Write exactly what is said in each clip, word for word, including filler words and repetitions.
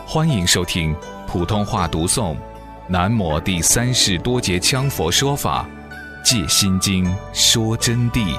欢迎收听普通话读诵南摩第三世多杰羌佛说法戒心经说真谛。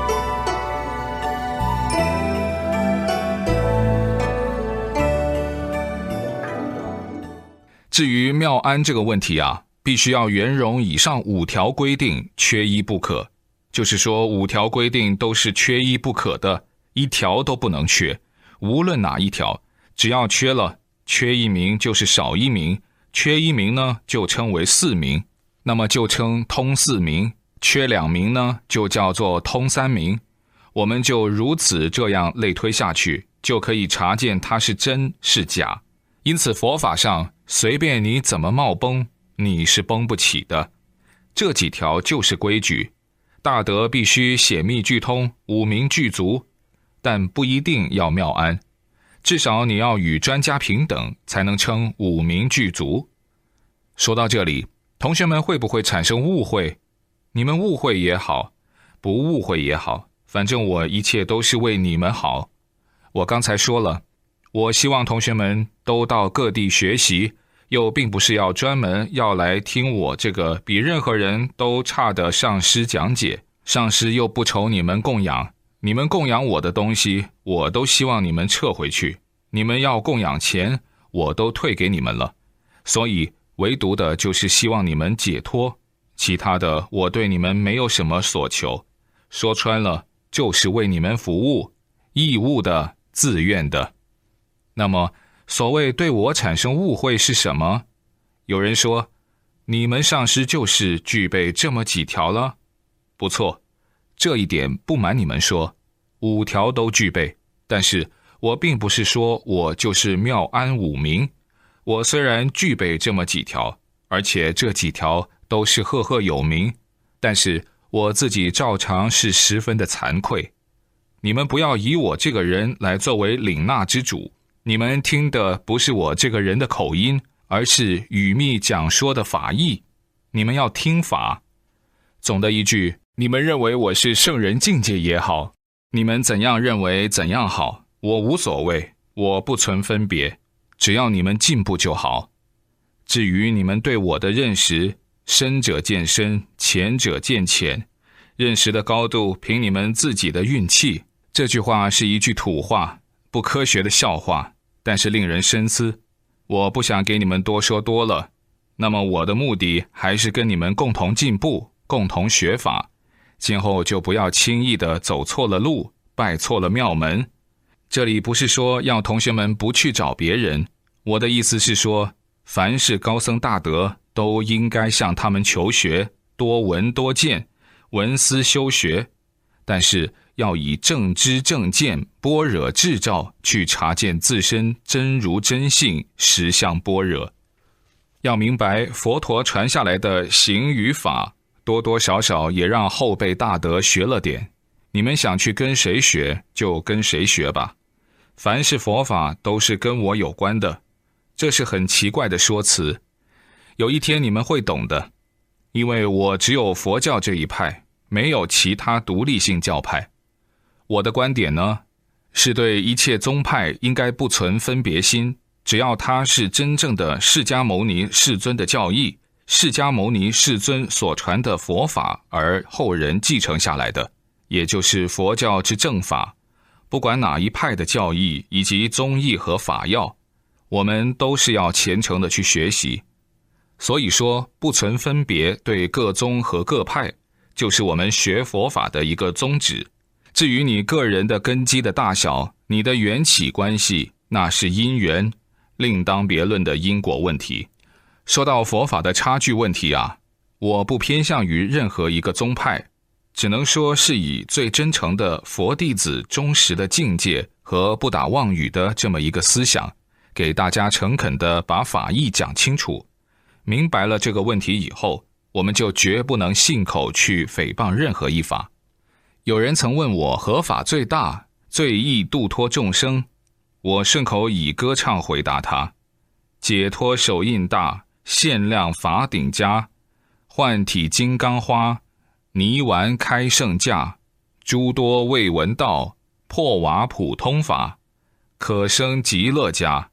至于妙安这个问题啊，必须要圆融以上五条规定，缺一不可。就是说五条规定都是缺一不可的，一条都不能缺，无论哪一条，只要缺了，缺一名就是少一名，缺一名呢就称为四名，那么就称通四名，缺两名呢就叫做通三名。我们就如此这样类推下去，就可以查见它是真是假。因此佛法上随便你怎么冒崩，你是崩不起的。这几条就是规矩，大德必须显密俱通，五明具足，但不一定要妙安，至少你要与专家平等，才能称五明具足。说到这里，同学们会不会产生误会？你们误会也好，不误会也好，反正我一切都是为你们好。我刚才说了，我希望同学们都到各地学习，又并不是要专门要来听我这个比任何人都差的上师讲解，上师又不愁你们供养，你们供养我的东西，我都希望你们撤回去，你们要供养钱，我都退给你们了，所以唯独的就是希望你们解脱，其他的我对你们没有什么所求，说穿了就是为你们服务，义务的，自愿的。那么所谓对我产生误会是什么？有人说，你们上师就是具备这么几条了。不错，这一点不瞒你们说，五条都具备，但是我并不是说我就是妙安五明。我虽然具备这么几条，而且这几条都是赫赫有名，但是我自己照常是十分的惭愧。你们不要以我这个人来作为领纳之主，你们听的不是我这个人的口音，而是语密讲说的法义，你们要听法。总的一句，你们认为我是圣人境界也好，你们怎样认为怎样好，我无所谓，我不存分别，只要你们进步就好。至于你们对我的认识，深者见深，浅者见浅，认识的高度凭你们自己的运气。这句话是一句土话，不科学的笑话，但是令人深思。我不想给你们多说多了，那么我的目的还是跟你们共同进步，共同学法，今后就不要轻易的走错了路，拜错了庙门。这里不是说要同学们不去找别人，我的意思是说，凡是高僧大德都应该向他们求学，多闻多见，闻思修学，但是要以正知正见般若智照去察见自身真如真性实相般若。要明白佛陀传下来的行与法，多多少少也让后辈大德学了点，你们想去跟谁学就跟谁学吧，凡是佛法都是跟我有关的，这是很奇怪的说辞，有一天你们会懂的，因为我只有佛教这一派，没有其他独立性教派。我的观点呢，是对一切宗派应该不存分别心，只要它是真正的释迦牟尼世尊的教义，释迦牟尼世尊所传的佛法而后人继承下来的，也就是佛教之正法，不管哪一派的教义以及宗义和法要，我们都是要虔诚的去学习。所以说不存分别对各宗和各派，就是我们学佛法的一个宗旨。至于你个人的根基的大小，你的缘起关系，那是因缘，另当别论的因果问题。说到佛法的差距问题啊，我不偏向于任何一个宗派，只能说是以最真诚的佛弟子忠实的境界和不打妄语的这么一个思想，给大家诚恳地把法义讲清楚。明白了这个问题以后，我们就绝不能信口去诽谤任何一法。有人曾问我何法最大，最易度脱众生，我顺口以歌唱回答他：解脱手印大，限量法顶家，幻体金刚花，泥丸开圣驾，诸多未闻道，破瓦普通法，可生极乐家，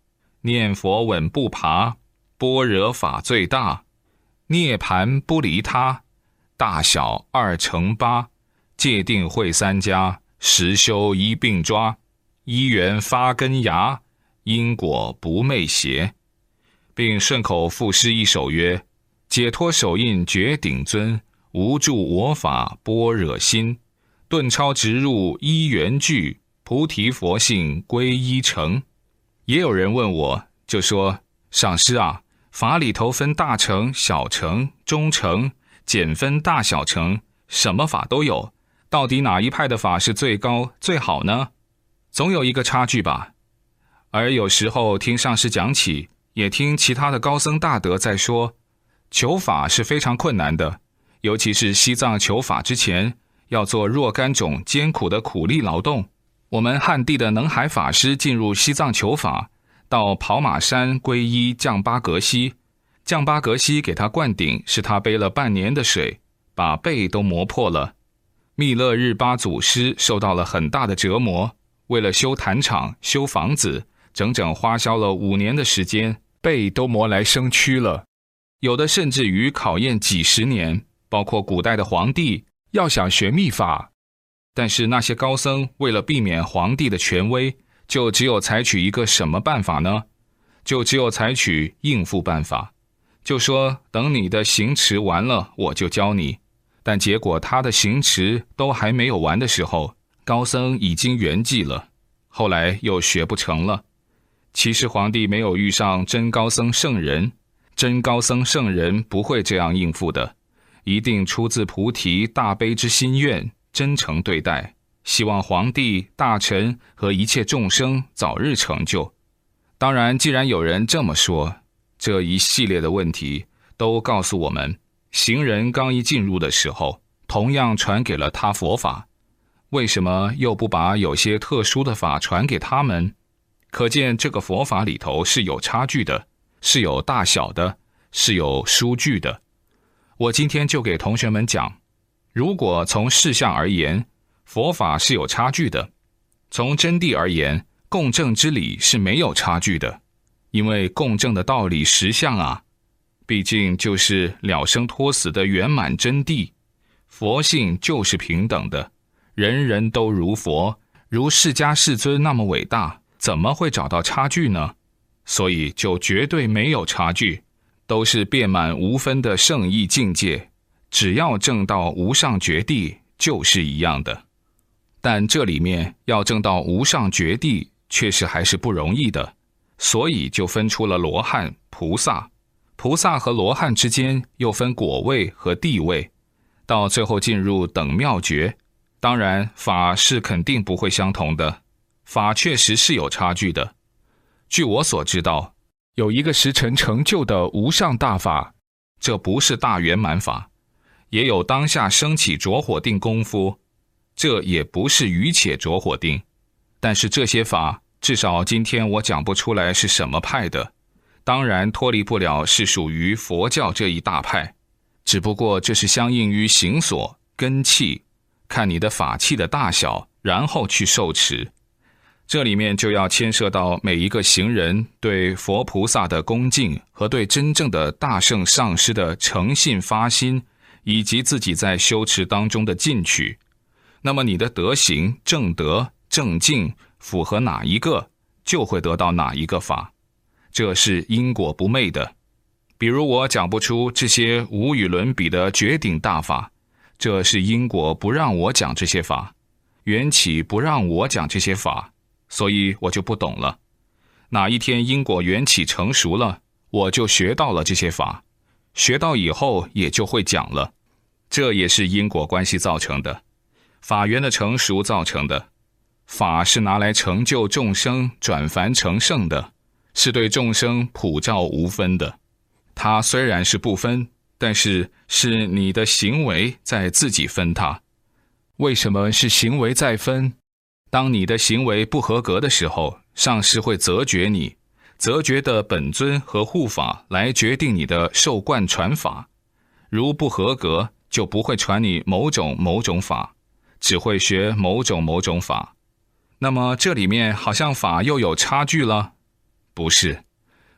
念佛稳步爬，般若法最大，涅盘不离他，大小二乘八，戒定慧三家，实修一并抓，一缘发根芽，因果不昧邪。并顺口赋诗一首曰：解脱手印绝顶尊，无助我法般若心，顿超直入一缘具，菩提佛性归一成。也有人问我，就说上师啊，法里头分大乘、小乘、中乘，减分大小乘，什么法都有，到底哪一派的法是最高最好呢？总有一个差距吧。而有时候听上师讲起，也听其他的高僧大德在说，求法是非常困难的，尤其是西藏求法之前，要做若干种艰苦的苦力劳动。我们汉地的能海法师进入西藏求法，到跑马山皈依降巴格西，降巴格西给他灌顶，是他背了半年的水，把背都磨破了。密勒日巴祖师受到了很大的折磨，为了修坛场、修房子，整整花销了五年的时间，背都磨来生蛆了。有的甚至于考验几十年，包括古代的皇帝要想学秘法，但是那些高僧为了避免皇帝的权威，就只有采取一个什么办法呢？就只有采取应付办法，就说等你的行持完了，我就教你。但结果他的行持都还没有完的时候，高僧已经圆寂了，后来又学不成了。其实皇帝没有遇上真高僧圣人，真高僧圣人不会这样应付的，一定出自菩提大悲之心愿，真诚对待，希望皇帝、大臣和一切众生早日成就。当然，既然有人这么说，这一系列的问题都告诉我们，行人刚一进入的时候，同样传给了他佛法，为什么又不把有些特殊的法传给他们？可见这个佛法里头是有差距的，是有大小的，是有殊距的。我今天就给同学们讲，如果从事相而言，佛法是有差距的；从真谛而言，共证之理是没有差距的，因为共证的道理实相啊，毕竟就是了生脱死的圆满真谛。佛性就是平等的，人人都如佛，如释迦世尊那么伟大，怎么会找到差距呢？所以就绝对没有差距，都是遍满无分的圣意境界，只要证到无上觉地就是一样的。但这里面要证到无上觉地确实还是不容易的，所以就分出了罗汉、菩萨，菩萨和罗汉之间又分果位和地位，到最后进入等妙觉。当然法是肯定不会相同的，法确实是有差距的。据我所知道，有一个时辰成就的无上大法，这不是大圆满法；也有当下升起着火定功夫，这也不是余且着火定。但是这些法，至少今天我讲不出来是什么派的，当然脱离不了是属于佛教这一大派，只不过这是相应于行所、根器，看你的法器的大小，然后去受持。这里面就要牵涉到每一个行人对佛菩萨的恭敬，和对真正的大圣上师的诚信发心，以及自己在修持当中的进取。那么你的德行、正德、正境符合哪一个，就会得到哪一个法，这是因果不昧的。比如我讲不出这些无与伦比的绝顶大法，这是因果不让我讲这些法，缘起不让我讲这些法，所以我就不懂了。哪一天因果缘起成熟了，我就学到了这些法，学到以后也就会讲了。这也是因果关系造成的，法缘的成熟造成的。法是拿来成就众生转凡成圣的，是对众生普照无分的。它虽然是不分，但是是你的行为在自己分它。为什么是行为在分？当你的行为不合格的时候，上师会责决你，责决的本尊和护法来决定你的受灌传法。如不合格，就不会传你某种某种法，只会学某种某种法。那么这里面好像法又有差距了？不是，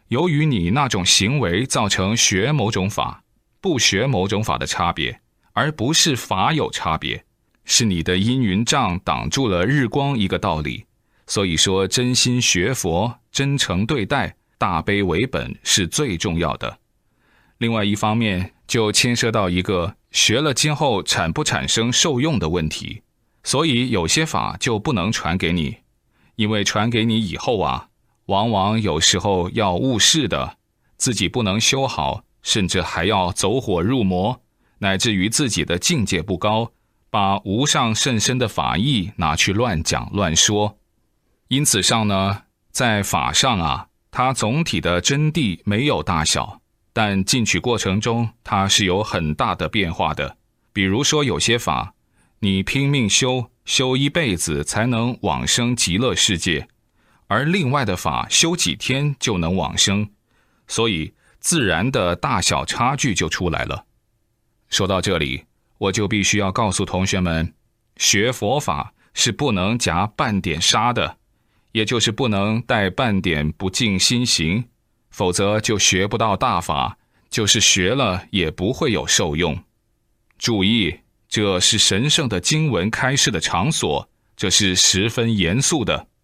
由于你那种行为造成学某种法，不学某种法的差别，而不是法有差别，是你的阴云障挡住了日光一个道理。所以说真心学佛，真诚对待，大悲为本是最重要的。另外一方面就牵涉到一个学了今后产不产生受用的问题，所以有些法就不能传给你，因为传给你以后啊，往往有时候要误事的，自己不能修好，甚至还要走火入魔，乃至于自己的境界不高，把无上甚深的法义拿去乱讲乱说。因此上呢，在法上啊，它总体的真谛没有大小，但进取过程中它是有很大的变化的。比如说有些法，你拼命修，修一辈子才能往生极乐世界，而另外的法修几天就能往生，所以自然的大小差距就出来了。说到这里，我就必须要告诉同学们，学佛法是不能夹半点沙的，也就是不能带半点不净心行，否则就学不到大法，就是学了也不会有受用。注意，这是神圣的经文开示的场所，这是十分严肃的。